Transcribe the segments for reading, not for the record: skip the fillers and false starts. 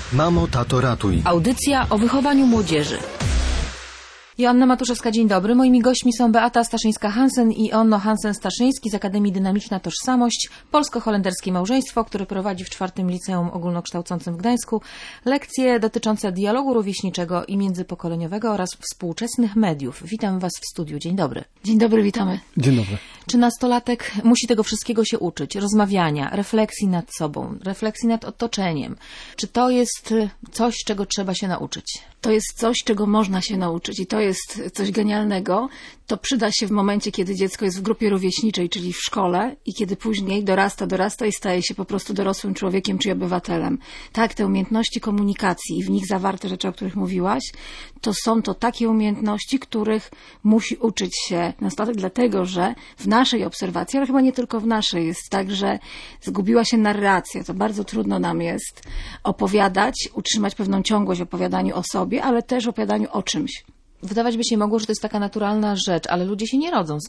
Mamo, tato, ratuj. Audycja o wychowaniu młodzieży. Joanna Matuszewska, dzień dobry. Moimi gośćmi są Beata Staszyńska-Hansen i Onno Hansen-Staszyński z Akademii Dynamiczna Tożsamość, polsko-holenderskie małżeństwo, które prowadzi w 4. Liceum Ogólnokształcącym w Gdańsku lekcje dotyczące dialogu rówieśniczego i międzypokoleniowego oraz współczesnych mediów. Witam Was w studiu. Dzień dobry. Dzień dobry, witamy. Dzień dobry. Czy nastolatek musi tego wszystkiego się uczyć? Rozmawiania, refleksji nad sobą, refleksji nad otoczeniem. Czy to jest coś, czego trzeba się nauczyć? To jest coś, czego można się nauczyć i to jest coś genialnego. To przyda się w momencie, kiedy dziecko jest w grupie rówieśniczej, czyli w szkole i kiedy później dorasta i staje się po prostu dorosłym człowiekiem czy obywatelem. Tak, te umiejętności komunikacji i w nich zawarte rzeczy, o których mówiłaś, to są to takie umiejętności, których musi uczyć się nastolatek, dlatego że w naszej obserwacji, ale chyba nie tylko w naszej, jest tak, że zgubiła się narracja. To bardzo trudno nam jest opowiadać, utrzymać pewną ciągłość w opowiadaniu o sobie, ale też w opowiadaniu o czymś. Wydawać by się mogło, że to jest taka naturalna rzecz, ale ludzie się nie rodzą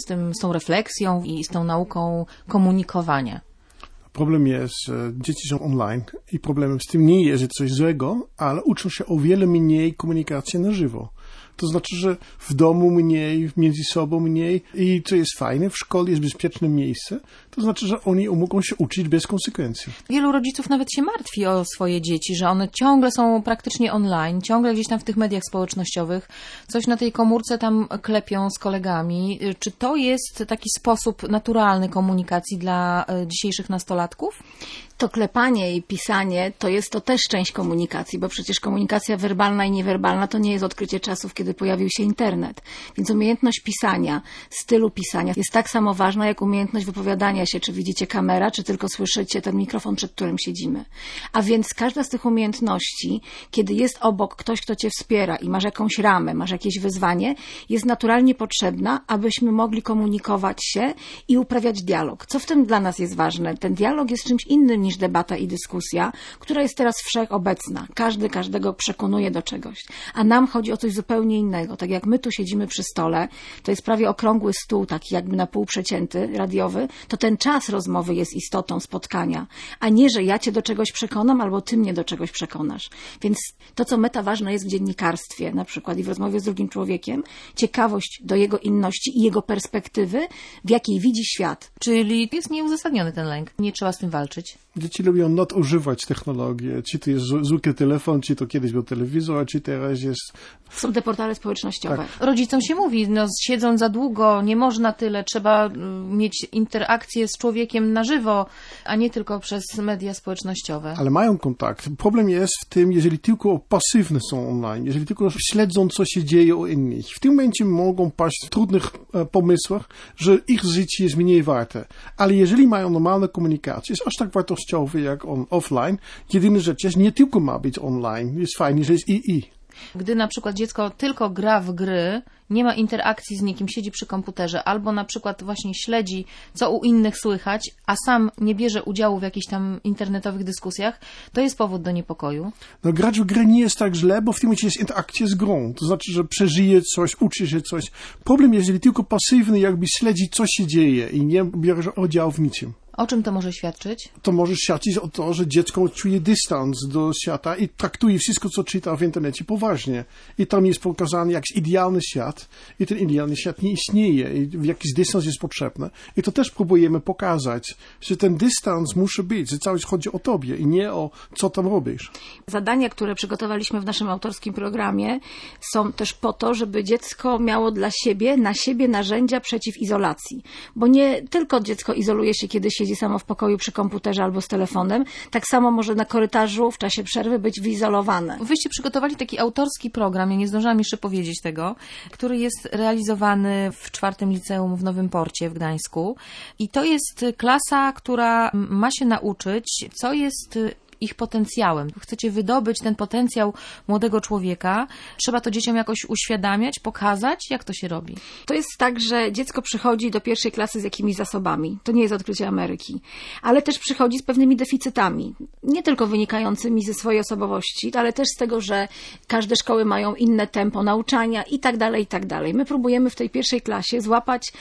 z tą refleksją i z tą nauką komunikowania. Problem jest, że dzieci są online i problemem z tym nie jest, że coś złego, ale uczą się o wiele mniej komunikacji na żywo. To znaczy, że w domu mniej, między sobą mniej i co jest fajne, w szkole jest bezpieczne miejsce. To znaczy, że oni mogą się uczyć bez konsekwencji. Wielu rodziców nawet się martwi o swoje dzieci, że one ciągle są praktycznie online, ciągle gdzieś tam w tych mediach społecznościowych, coś na tej komórce tam klepią z kolegami. Czy to jest taki sposób naturalny komunikacji dla dzisiejszych nastolatków? To klepanie i pisanie to też część komunikacji, bo przecież komunikacja werbalna i niewerbalna to nie jest odkrycie czasów, kiedy pojawił się internet. Więc umiejętność pisania, stylu pisania jest tak samo ważna, jak umiejętność wypowiadania się, czy widzicie kamera, czy tylko słyszycie ten mikrofon, przed którym siedzimy. A więc każda z tych umiejętności, kiedy jest obok ktoś, kto cię wspiera i masz jakąś ramę, masz jakieś wyzwanie, jest naturalnie potrzebna, abyśmy mogli komunikować się i uprawiać dialog. Co w tym dla nas jest ważne? Ten dialog jest czymś innym niż debata i dyskusja, która jest teraz wszechobecna. Każdy każdego przekonuje do czegoś. A nam chodzi o coś zupełnie innego. Tak jak my tu siedzimy przy stole, to jest prawie okrągły stół, taki jakby na pół przecięty, radiowy, to ten czas rozmowy jest istotą spotkania, a nie, że ja cię do czegoś przekonam, albo ty mnie do czegoś przekonasz. Więc to, co ważne jest w dziennikarstwie na przykład i w rozmowie z drugim człowiekiem, ciekawość do jego inności i jego perspektywy, w jakiej widzi świat. Czyli jest nieuzasadniony ten lęk. Nie trzeba z tym walczyć. Dzieci lubią nadużywać technologii. Czy to jest zwykły telefon, czy to kiedyś był telewizor, a czy teraz jest... Są te portale społecznościowe. Tak. Rodzicom się mówi, siedzą za długo, nie można tyle, trzeba mieć interakcję z człowiekiem na żywo, a nie tylko przez media społecznościowe. Ale mają kontakt. Problem jest w tym, jeżeli tylko pasywne są online, jeżeli tylko śledzą, co się dzieje u innych. W tym momencie mogą paść w trudnych pomysłach, że ich życie jest mniej warte. Ale jeżeli mają normalną komunikację, jest aż tak wartościowy jak offline. Jedyna rzecz jest, nie tylko ma być online. Jest fajnie, że jest i. Gdy na przykład dziecko tylko gra w gry, nie ma interakcji z nikim, siedzi przy komputerze, albo na przykład właśnie śledzi, co u innych słychać, a sam nie bierze udziału w jakichś tam internetowych dyskusjach, to jest powód do niepokoju. No grać w grę nie jest tak źle, bo w tym momencie jest interakcja z grą. To znaczy, że przeżyje coś, uczy się coś. Problem jest, jeżeli tylko pasywny jakby śledzi, co się dzieje i nie bierze udziału w niczym. O czym to może świadczyć? To może świadczyć o to, że dziecko czuje dystans do świata i traktuje wszystko, co czyta w internecie poważnie. I tam jest pokazany jakiś idealny świat i ten idealny świat nie istnieje i jakiś dystans jest potrzebny. I to też próbujemy pokazać, że ten dystans musi być, że cały czas chodzi o tobie i nie o co tam robisz. Zadania, które przygotowaliśmy w naszym autorskim programie, są też po to, żeby dziecko miało dla siebie, na siebie narzędzia przeciw izolacji. Bo nie tylko dziecko izoluje się, kiedy siedzi samo w pokoju przy komputerze albo z telefonem, tak samo może na korytarzu w czasie przerwy być wyizolowane. Wyście przygotowali taki autorski program, ja nie zdążyłam jeszcze powiedzieć tego, który jest realizowany w 4. Liceum w Nowym Porcie w Gdańsku i to jest klasa, która ma się nauczyć, co jest ich potencjałem. Chcecie wydobyć ten potencjał młodego człowieka. Trzeba to dzieciom jakoś uświadamiać, pokazać, jak to się robi. To jest tak, że dziecko przychodzi do 1. klasy z jakimiś zasobami. To nie jest odkrycie Ameryki. Ale też przychodzi z pewnymi deficytami. Nie tylko wynikającymi ze swojej osobowości, ale też z tego, że każde szkoły mają inne tempo nauczania i tak dalej, i tak dalej. My próbujemy w tej 1. klasie złapać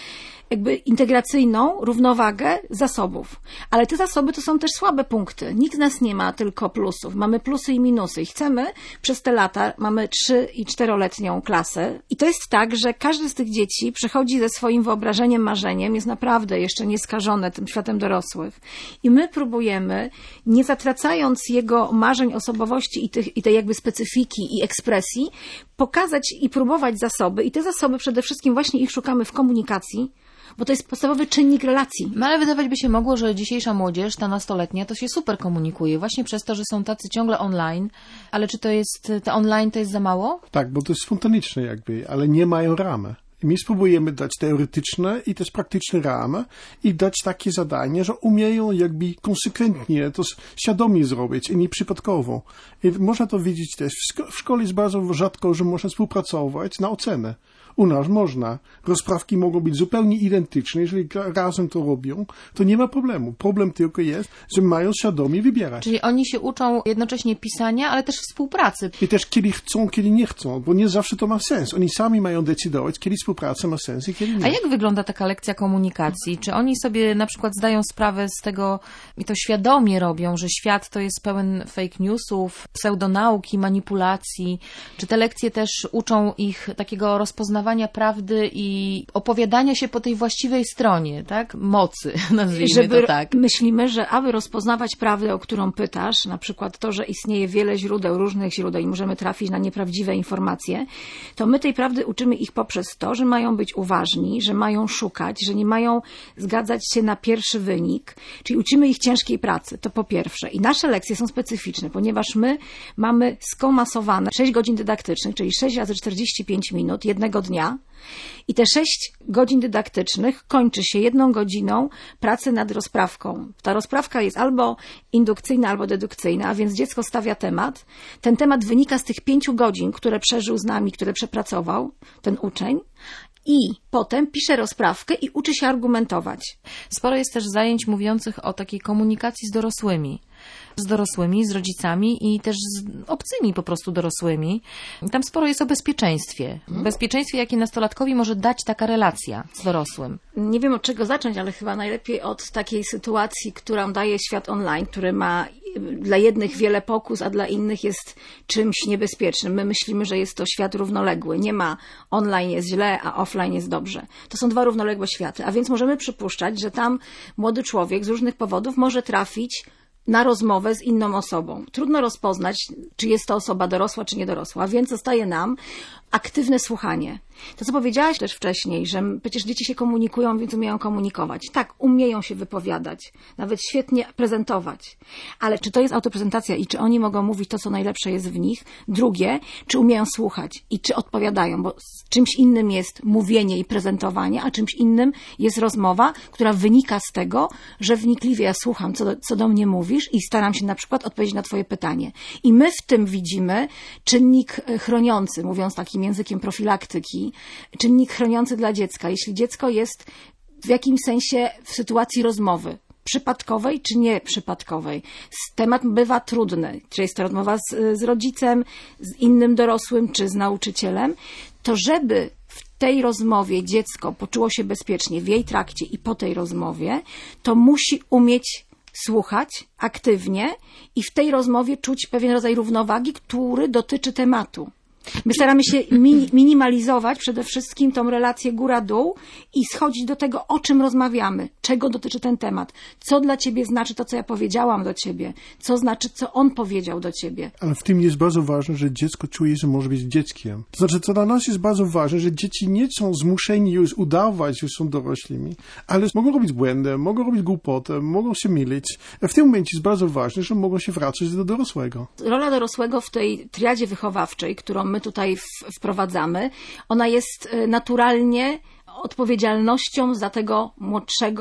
jakby integracyjną równowagę zasobów. Ale te zasoby to są też słabe punkty. Nikt z nas nie ma tylko plusów. Mamy plusy i minusy. I chcemy przez te lata, mamy 3- i 4-letnią klasę. I to jest tak, że każdy z tych dzieci przychodzi ze swoim wyobrażeniem, marzeniem, jest naprawdę jeszcze nieskażone tym światem dorosłych. I my próbujemy, nie zatracając jego marzeń, osobowości i tej jakby specyfiki i ekspresji, pokazać i próbować zasoby. I te zasoby przede wszystkim właśnie ich szukamy w komunikacji, bo to jest podstawowy czynnik relacji. No ale wydawać by się mogło, że dzisiejsza młodzież, ta nastoletnia, to się super komunikuje, właśnie przez to, że są tacy ciągle online. Ale czy to jest, te online to jest za mało? Tak, bo to jest spontaniczne jakby, ale nie mają ramy. I my spróbujemy dać teoretyczne i też praktyczne ramy i dać takie zadania, że umieją jakby konsekwentnie to świadomie zrobić i nie przypadkowo. I można to widzieć też. W szkole jest bardzo rzadko, że można współpracować na ocenę. U nas można. Rozprawki mogą być zupełnie identyczne. Jeżeli razem to robią, to nie ma problemu. Problem tylko jest, że mają świadomie wybierać. Czyli oni się uczą jednocześnie pisania, ale też współpracy. I też kiedy chcą, kiedy nie chcą, bo nie zawsze to ma sens. Oni sami mają decydować, kiedy współpraca ma sens i kiedy nie. A jak wygląda taka lekcja komunikacji? Czy oni sobie na przykład zdają sprawę z tego i to świadomie robią, że świat to jest pełen fake newsów, pseudonauki, manipulacji? Czy te lekcje też uczą ich takiego rozpoznawania prawdy i opowiadania się po tej właściwej stronie, tak? Mocy, nazwijmy to tak. Myślimy, że aby rozpoznawać prawdę, o którą pytasz, na przykład to, że istnieje wiele źródeł, różnych źródeł i możemy trafić na nieprawdziwe informacje, to my tej prawdy uczymy ich poprzez to, że mają być uważni, że mają szukać, że nie mają zgadzać się na pierwszy wynik, czyli uczymy ich ciężkiej pracy, to po pierwsze. I nasze lekcje są specyficzne, ponieważ my mamy skomasowane 6 godzin dydaktycznych, czyli 6 razy 45 minut jednego dnia i te 6 godzin dydaktycznych kończy się 1 godziną pracy nad rozprawką. Ta rozprawka jest albo indukcyjna, albo dedukcyjna, a więc dziecko stawia temat. Ten temat wynika z tych 5 godzin, które przeżył z nami, które przepracował ten uczeń. I potem pisze rozprawkę i uczy się argumentować. Sporo jest też zajęć mówiących o takiej komunikacji z dorosłymi, z rodzicami i też z obcymi po prostu dorosłymi. Tam sporo jest o bezpieczeństwie. Bezpieczeństwie, jakie nastolatkowi może dać taka relacja z dorosłym. Nie wiem od czego zacząć, ale chyba najlepiej od takiej sytuacji, którą daje świat online, który ma dla jednych wiele pokus, a dla innych jest czymś niebezpiecznym. My myślimy, że jest to świat równoległy. Nie ma online jest źle, a offline jest dobrze. To są 2 równoległe światy, a więc możemy przypuszczać, że tam młody człowiek z różnych powodów może trafić na rozmowę z inną osobą. Trudno rozpoznać, czy jest to osoba dorosła, czy niedorosła, więc zostaje nam aktywne słuchanie. To, co powiedziałaś też wcześniej, że przecież dzieci się komunikują, więc umieją komunikować. Tak, umieją się wypowiadać, nawet świetnie prezentować. Ale czy to jest autoprezentacja i czy oni mogą mówić to, co najlepsze jest w nich? Drugie, czy umieją słuchać i czy odpowiadają, bo czymś innym jest mówienie i prezentowanie, a czymś innym jest rozmowa, która wynika z tego, że wnikliwie ja słucham, co do mnie mówisz i staram się na przykład odpowiedzieć na twoje pytanie. I my w tym widzimy czynnik chroniący, mówiąc takim językiem profilaktyki, czynnik chroniący dla dziecka. Jeśli dziecko jest w jakimś sensie w sytuacji rozmowy, przypadkowej czy nieprzypadkowej. Temat bywa trudny, czy jest to rozmowa z rodzicem, z innym dorosłym, czy z nauczycielem, to żeby w tej rozmowie dziecko poczuło się bezpiecznie w jej trakcie i po tej rozmowie, to musi umieć słuchać aktywnie i w tej rozmowie czuć pewien rodzaj równowagi, który dotyczy tematu. My staramy się minimalizować przede wszystkim tą relację góra-dół i schodzić do tego, o czym rozmawiamy, czego dotyczy ten temat, co dla ciebie znaczy to, co ja powiedziałam do ciebie, co znaczy, co on powiedział do ciebie. Ale w tym jest bardzo ważne, że dziecko czuje, że może być dzieckiem. To znaczy, co dla nas jest bardzo ważne, że dzieci nie są zmuszeni już udawać, że są dorośłymi, ale mogą robić błędy, mogą robić głupotę, mogą się mylić. W tym momencie jest bardzo ważne, że mogą się wracać do dorosłego. Rola dorosłego w tej triadzie wychowawczej, którą my tutaj wprowadzamy, ona jest naturalnie odpowiedzialnością za tego młodszego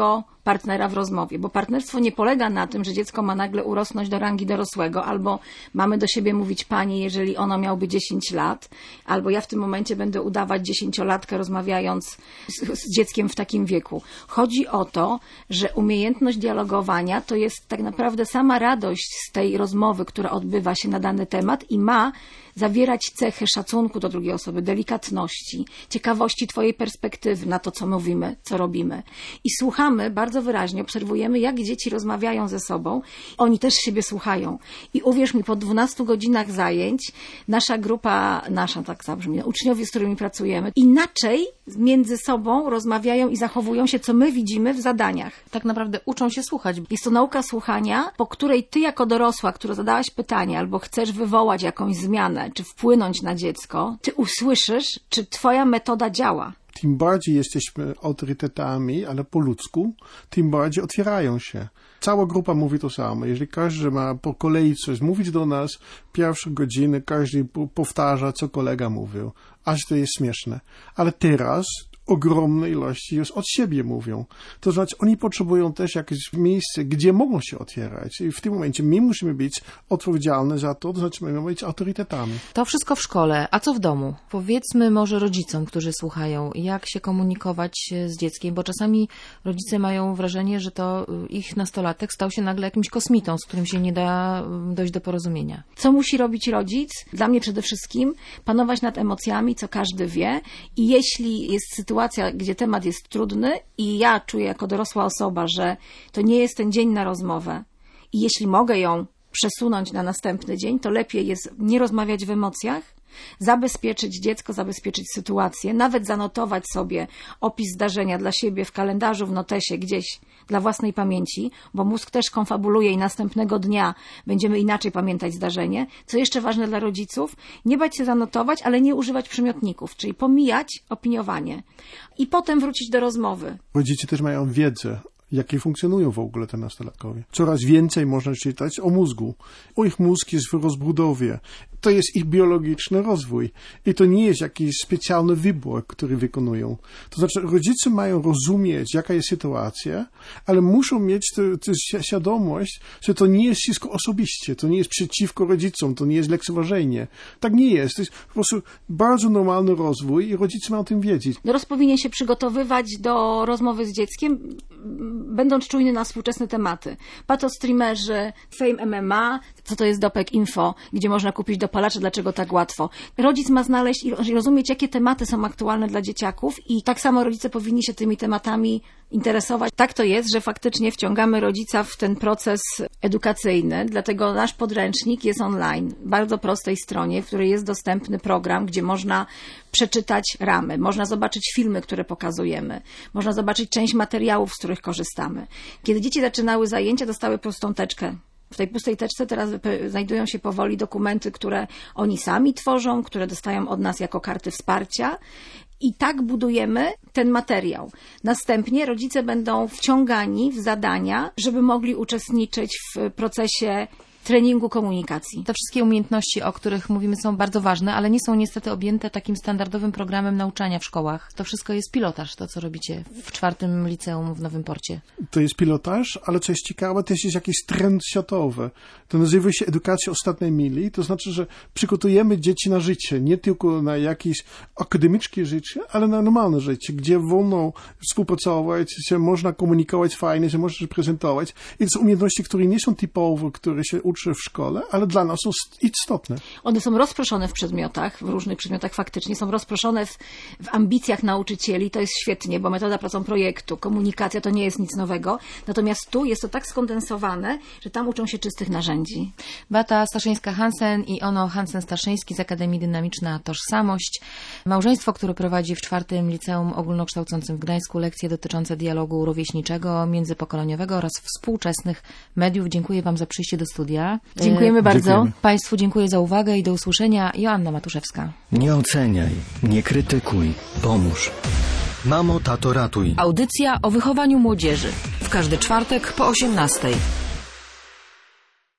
partnera w rozmowie, bo partnerstwo nie polega na tym, że dziecko ma nagle urosnąć do rangi dorosłego, albo mamy do siebie mówić pani, jeżeli ono miałby 10 lat, albo ja w tym momencie będę udawać 10-latkę rozmawiając z dzieckiem w takim wieku. Chodzi o to, że umiejętność dialogowania to jest tak naprawdę sama radość z tej rozmowy, która odbywa się na dany temat i ma zawierać cechy szacunku do drugiej osoby, delikatności, ciekawości twojej perspektywy na to, co mówimy, co robimy. I słuchamy bardzo wyraźnie, obserwujemy, jak dzieci rozmawiają ze sobą. Oni też siebie słuchają. I uwierz mi, po 12 godzinach zajęć nasza grupa, tak zabrzmi, uczniowie, z którymi pracujemy, inaczej między sobą rozmawiają i zachowują się, co my widzimy w zadaniach. Tak naprawdę uczą się słuchać. Jest to nauka słuchania, po której ty jako dorosła, która zadałaś pytanie albo chcesz wywołać jakąś zmianę, czy wpłynąć na dziecko, ty usłyszysz, czy twoja metoda działa. Tym bardziej jesteśmy autorytetami, ale po ludzku, tym bardziej otwierają się. Cała grupa mówi to samo. Jeżeli każdy ma po kolei coś mówić do nas, pierwsze godziny każdy powtarza, co kolega mówił. Aż to jest śmieszne. Ale teraz ogromne ilości już od siebie mówią. To znaczy, oni potrzebują też jakieś miejsce, gdzie mogą się otwierać. I w tym momencie my musimy być odpowiedzialni za to znaczy, my mamy być autorytetami. To wszystko w szkole, a co w domu? Powiedzmy może rodzicom, którzy słuchają, jak się komunikować z dzieckiem, bo czasami rodzice mają wrażenie, że to ich nastolatek stał się nagle jakimś kosmitą, z którym się nie da dojść do porozumienia. Co musi robić rodzic? Dla mnie przede wszystkim panować nad emocjami, co każdy wie, i jeśli jest sytuacja, gdzie temat jest trudny i ja czuję jako dorosła osoba, że to nie jest ten dzień na rozmowę i jeśli mogę ją przesunąć na następny dzień, to lepiej jest nie rozmawiać w emocjach, zabezpieczyć dziecko, zabezpieczyć sytuację, nawet zanotować sobie opis zdarzenia dla siebie w kalendarzu, w notesie gdzieś dla własnej pamięci, bo mózg też konfabuluje i następnego dnia będziemy inaczej pamiętać zdarzenie. Co jeszcze ważne dla rodziców, nie bać się zanotować, ale nie używać przymiotników, czyli pomijać opiniowanie i potem wrócić do rozmowy. Rodzice też mają wiedzę, jakie funkcjonują w ogóle te nastolatkowie. Coraz więcej można czytać o mózgu. O ich mózg jest w rozbudowie. To jest ich biologiczny rozwój. I to nie jest jakiś specjalny wybór, który wykonują. To znaczy, rodzice mają rozumieć, jaka jest sytuacja, ale muszą mieć tę świadomość, że to nie jest wszystko osobiście, to nie jest przeciwko rodzicom, to nie jest lekceważenie. Tak nie jest. To jest po prostu bardzo normalny rozwój i rodzice mają o tym wiedzieć. Dorosły powinien się przygotowywać do rozmowy z dzieckiem, będąc czujny na współczesne tematy. Patostreamerzy, Fame MMA, co to jest Dopek Info, gdzie można kupić dopalacze, dlaczego tak łatwo. Rodzic ma znaleźć i rozumieć, jakie tematy są aktualne dla dzieciaków i tak samo rodzice powinni się tymi tematami interesować. Tak to jest, że faktycznie wciągamy rodzica w ten proces edukacyjny, dlatego nasz podręcznik jest online, w bardzo prostej stronie, w której jest dostępny program, gdzie można przeczytać ramy, można zobaczyć filmy, które pokazujemy, można zobaczyć część materiałów, z których korzystamy. Kiedy dzieci zaczynały zajęcia, dostały pustą teczkę. W tej pustej teczce teraz znajdują się powoli dokumenty, które oni sami tworzą, które dostają od nas jako karty wsparcia. I tak budujemy ten materiał. Następnie rodzice będą wciągani w zadania, żeby mogli uczestniczyć w procesie treningu komunikacji. Te wszystkie umiejętności, o których mówimy, są bardzo ważne, ale nie są niestety objęte takim standardowym programem nauczania w szkołach. To wszystko jest pilotaż, to co robicie w 4. liceum w Nowym Porcie. To jest pilotaż, ale co jest ciekawe, to jest jakiś trend światowy. To nazywa się edukacja ostatniej mili, to znaczy, że przygotujemy dzieci na życie, nie tylko na jakieś akademickie życie, ale na normalne życie, gdzie wolno współpracować, że można komunikować fajnie, że można się prezentować. I to są umiejętności, które nie są typowe, które się uczy w szkole, ale dla nas są istotne. One są rozproszone w przedmiotach, w różnych przedmiotach faktycznie, są rozproszone w ambicjach nauczycieli, to jest świetnie, bo metoda pracą projektu, komunikacja to nie jest nic nowego, natomiast tu jest to tak skondensowane, że tam uczą się czystych narzędzi. Beata Staszyńska-Hansen i Ono Hansen-Starszyński z Akademii Dynamiczna Tożsamość. Małżeństwo, które prowadzi w 4. liceum ogólnokształcącym w Gdańsku lekcje dotyczące dialogu rówieśniczego, międzypokoleniowego oraz współczesnych mediów. Dziękuję Wam za przyjście do studia. Dziękujemy bardzo. Dziękujemy. Państwu dziękuję za uwagę i do usłyszenia. Joanna Matuszewska. Nie oceniaj, nie krytykuj, pomóż. Mamo, tato, ratuj. Audycja o wychowaniu młodzieży. W każdy czwartek po 18:00.